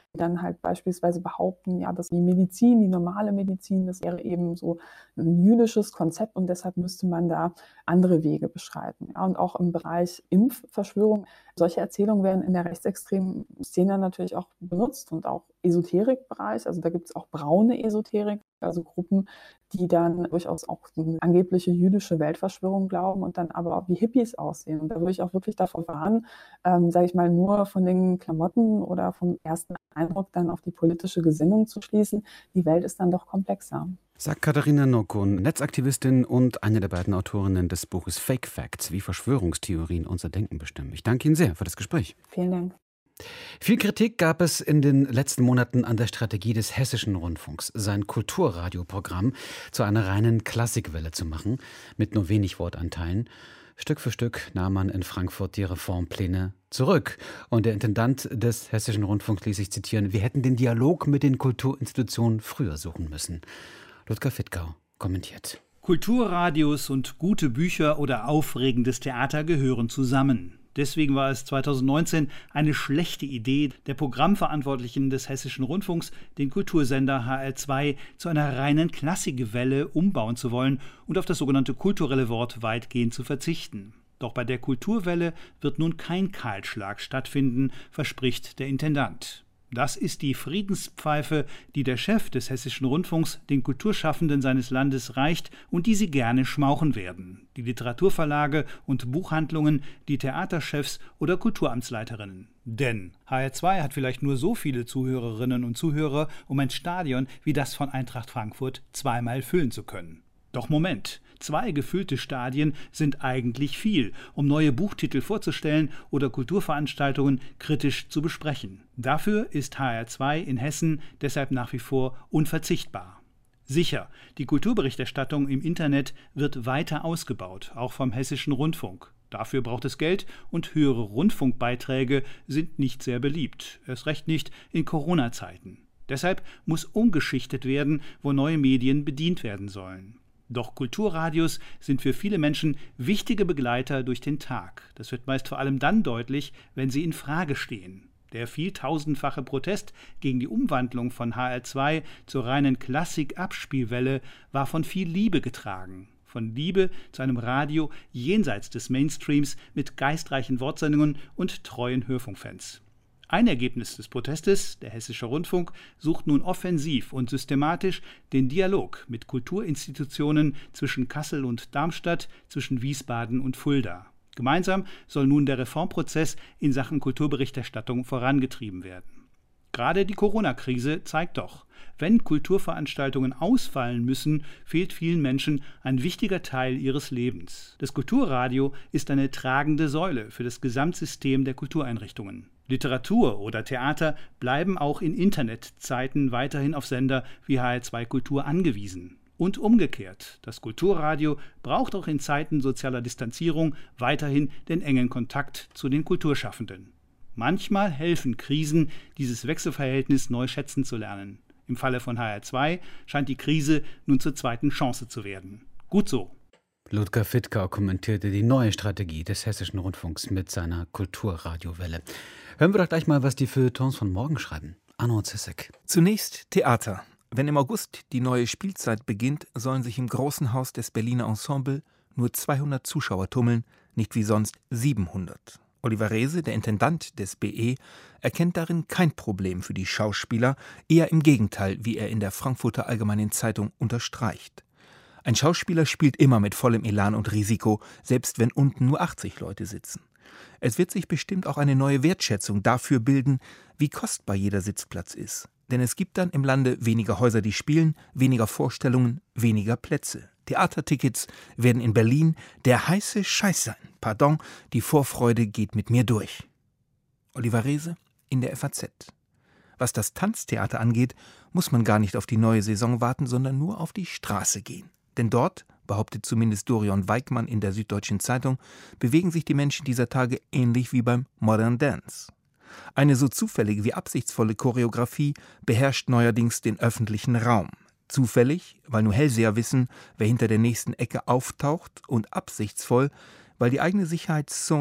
Speaker 19: die dann halt beispielsweise behaupten, ja, dass die Medizin, die normale Medizin, das wäre eben so ein jüdisches Konzept und deshalb müsste man da andere Wege beschreiten. Ja, und auch im Bereich Impfverschwörung, solche Erzählungen werden in der rechtsextremen Szene natürlich auch benutzt und auch Esoterikbereich, also da gibt es auch braune Esoterik, also Gruppen, die dann durchaus auch eine angebliche jüdische Weltverschwörung glauben und dann aber auch wie Hippies aussehen. Und da würde ich auch wirklich davor warnen, ähm, sage ich mal, nur von den Klamotten oder vom ersten Eindruck dann auf die politische Gesinnung zu schließen. Die Welt ist dann doch komplexer.
Speaker 2: Sagt Katharina Nokun, Netzaktivistin und eine der beiden Autorinnen des Buches Fake Facts, wie Verschwörungstheorien unser Denken bestimmen. Ich danke Ihnen sehr für das Gespräch.
Speaker 19: Vielen Dank.
Speaker 2: Viel Kritik gab es in den letzten Monaten an der Strategie des Hessischen Rundfunks, sein Kulturradioprogramm zu einer reinen Klassikwelle zu machen, mit nur wenig Wortanteilen. Stück für Stück nahm man in Frankfurt die Reformpläne zurück. Und der Intendant des Hessischen Rundfunks ließ sich zitieren, wir hätten den Dialog mit den Kulturinstitutionen früher suchen müssen. Ludger Fittkau kommentiert.
Speaker 20: Kulturradios und gute Bücher oder aufregendes Theater gehören zusammen. Deswegen war es zweitausendneunzehn eine schlechte Idee der Programmverantwortlichen des Hessischen Rundfunks, den Kultursender H R zwei zu einer reinen Klassikwelle umbauen zu wollen und auf das sogenannte kulturelle Wort weitgehend zu verzichten. Doch bei der Kulturwelle wird nun kein Kahlschlag stattfinden, verspricht der Intendant. Das ist die Friedenspfeife, die der Chef des Hessischen Rundfunks den Kulturschaffenden seines Landes reicht und die sie gerne schmauchen werden. Die Literaturverlage und Buchhandlungen, die Theaterchefs oder Kulturamtsleiterinnen. Denn H R zwei hat vielleicht nur so viele Zuhörerinnen und Zuhörer, um ein Stadion wie das von Eintracht Frankfurt zweimal füllen zu können. Doch Moment, zwei gefüllte Stadien sind eigentlich viel, um neue Buchtitel vorzustellen oder Kulturveranstaltungen kritisch zu besprechen. Dafür ist H R zwei in Hessen deshalb nach wie vor unverzichtbar. Sicher, die Kulturberichterstattung im Internet wird weiter ausgebaut, auch vom Hessischen Rundfunk. Dafür braucht es Geld und höhere Rundfunkbeiträge sind nicht sehr beliebt, erst recht nicht in Corona-Zeiten. Deshalb muss umgeschichtet werden, wo neue Medien bedient werden sollen. Doch Kulturradios sind für viele Menschen wichtige Begleiter durch den Tag. Das wird meist vor allem dann deutlich, wenn sie in Frage stehen. Der vieltausendfache Protest gegen die Umwandlung von H R zwei zur reinen Klassik-Abspielwelle war von viel Liebe getragen. Von Liebe zu einem Radio jenseits des Mainstreams mit geistreichen Wortsendungen und treuen Hörfunkfans. Ein Ergebnis des Protestes, der Hessische Rundfunk, sucht nun offensiv und systematisch den Dialog mit Kulturinstitutionen zwischen Kassel und Darmstadt, zwischen Wiesbaden und Fulda. Gemeinsam soll nun der Reformprozess in Sachen Kulturberichterstattung vorangetrieben werden. Gerade die Corona-Krise zeigt doch, wenn Kulturveranstaltungen ausfallen müssen, fehlt vielen Menschen ein wichtiger Teil ihres Lebens. Das Kulturradio ist eine tragende Säule für das Gesamtsystem der Kultureinrichtungen. Literatur oder Theater bleiben auch in Internetzeiten weiterhin auf Sender wie H R zwei Kultur angewiesen. Und umgekehrt, das Kulturradio braucht auch in Zeiten sozialer Distanzierung weiterhin den engen Kontakt zu den Kulturschaffenden. Manchmal helfen Krisen, dieses Wechselverhältnis neu schätzen zu lernen. Im Falle von H R zwei scheint die Krise nun zur zweiten Chance zu werden. Gut so.
Speaker 2: Ludger Fittkau kommentierte die neue Strategie des Hessischen Rundfunks mit seiner Kulturradiowelle. Hören wir doch gleich mal, was die Feuilletons von morgen schreiben. Arno Zissek.
Speaker 21: Zunächst Theater. Wenn im August die neue Spielzeit beginnt, sollen sich im großen Haus des Berliner Ensemble nur zweihundert Zuschauer tummeln, nicht wie sonst siebenhundert. Oliver Reese, der Intendant des B E, erkennt darin kein Problem für die Schauspieler, eher im Gegenteil, wie er in der Frankfurter Allgemeinen Zeitung unterstreicht. Ein Schauspieler spielt immer mit vollem Elan und Risiko, selbst wenn unten nur achtzig Leute sitzen. Es wird sich bestimmt auch eine neue Wertschätzung dafür bilden, wie kostbar jeder Sitzplatz ist. Denn es gibt dann im Lande weniger Häuser, die spielen, weniger Vorstellungen, weniger Plätze. Theatertickets werden in Berlin der heiße Scheiß sein. Pardon, die Vorfreude geht mit mir durch. Oliver Reese in der F A Z. Was das Tanztheater angeht, muss man gar nicht auf die neue Saison warten, sondern nur auf die Straße gehen. Denn dort, behauptet zumindest Dorian Weigmann in der Süddeutschen Zeitung, bewegen sich die Menschen dieser Tage ähnlich wie beim Modern Dance. Eine so zufällige wie absichtsvolle Choreografie beherrscht neuerdings den öffentlichen Raum. Zufällig, weil nur Hellseher wissen, wer hinter der nächsten Ecke auftaucht, und absichtsvoll, weil die eigene Sicherheitszone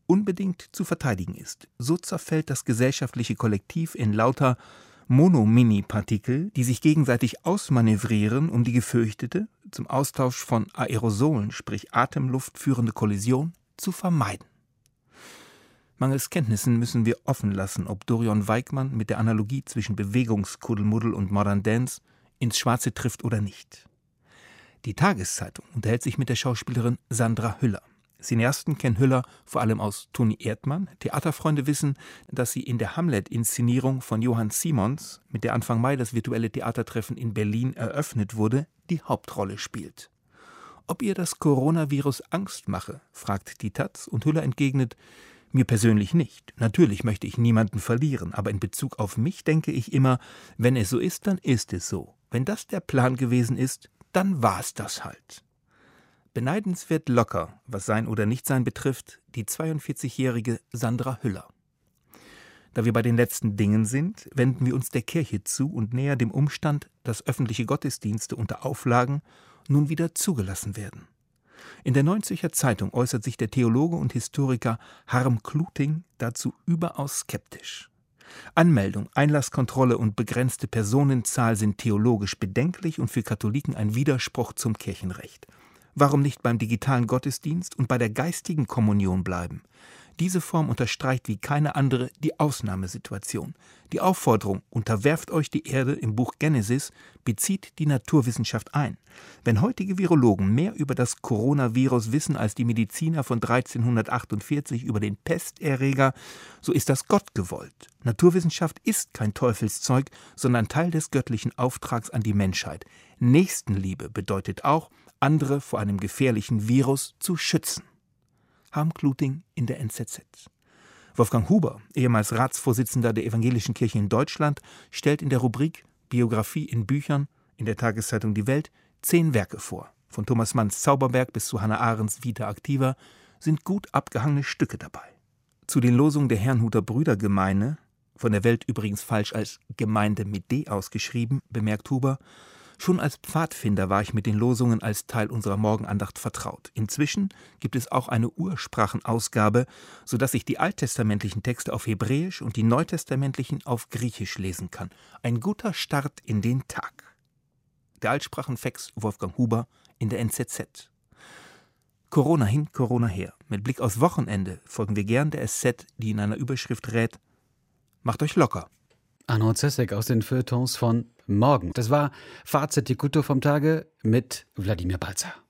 Speaker 21: unbedingt zu verteidigen ist. So zerfällt das gesellschaftliche Kollektiv in lauter Monomini-Partikel, die sich gegenseitig ausmanövrieren, um die gefürchtete, zum Austausch von Aerosolen, sprich Atemluft führende Kollision, zu vermeiden. Mangels Kenntnissen müssen wir offen lassen, ob Dorian Weigmann mit der Analogie zwischen Bewegungskuddelmuddel und Modern Dance ins Schwarze trifft oder nicht. Die Tageszeitung unterhält sich mit der Schauspielerin Sandra Hüller. Cineasten kennen Hüller vor allem aus Toni Erdmann. Theaterfreunde wissen, dass sie in der Hamlet-Inszenierung von Johann Simons, mit der Anfang Mai das virtuelle Theatertreffen in Berlin eröffnet wurde, die Hauptrolle spielt. Ob ihr das Coronavirus Angst mache, fragt die Taz, und Hüller entgegnet: Mir persönlich nicht. Natürlich möchte ich niemanden verlieren, aber in Bezug auf mich denke ich immer, wenn es so ist, dann ist es so. Wenn das der Plan gewesen ist, dann war es das halt. Beneidenswert locker, was sein oder Nichtsein betrifft, die zweiundvierzigjährige Sandra Hüller. Da wir bei den letzten Dingen sind, wenden wir uns der Kirche zu und näher dem Umstand, dass öffentliche Gottesdienste unter Auflagen nun wieder zugelassen werden. In der Neuen Zürcher Zeitung äußert sich der Theologe und Historiker Harm Kluting dazu überaus skeptisch. Anmeldung, Einlasskontrolle und begrenzte Personenzahl sind theologisch bedenklich und für Katholiken ein Widerspruch zum Kirchenrecht. Warum nicht beim digitalen Gottesdienst und bei der geistigen Kommunion bleiben? Diese Form unterstreicht wie keine andere die Ausnahmesituation. Die Aufforderung, unterwerft euch die Erde im Buch Genesis, bezieht die Naturwissenschaft ein. Wenn heutige Virologen mehr über das Coronavirus wissen als die Mediziner von dreizehnhundertachtundvierzig über den Pesterreger, so ist das Gott gewollt. Naturwissenschaft ist kein Teufelszeug, sondern Teil des göttlichen Auftrags an die Menschheit. Nächstenliebe bedeutet auch, andere vor einem gefährlichen Virus zu schützen. Harm Kluting in der N Z Z. Wolfgang Huber, ehemals Ratsvorsitzender der Evangelischen Kirche in Deutschland, stellt in der Rubrik Biografie in Büchern in der Tageszeitung Die Welt zehn Werke vor. Von Thomas Manns Zauberberg bis zu Hannah Arendts Vita Activa sind gut abgehangene Stücke dabei. Zu den Losungen der Herrnhuter Brüdergemeine, von der Welt übrigens falsch als Gemeinde mit D ausgeschrieben, bemerkt Huber: Schon als Pfadfinder war ich mit den Losungen als Teil unserer Morgenandacht vertraut. Inzwischen gibt es auch eine Ursprachenausgabe, sodass ich die alttestamentlichen Texte auf Hebräisch und die neutestamentlichen auf Griechisch lesen kann. Ein guter Start in den Tag. Der Altsprachenfex Wolfgang Huber in der N Z Z. Corona hin, Corona her. Mit Blick aufs Wochenende folgen wir gern der S Z, die in einer Überschrift rät: Macht euch locker.
Speaker 2: Arno Zesek aus den Feuilletons von morgen. Das war Fazit die Kultur vom Tage mit Wladimir Balzer.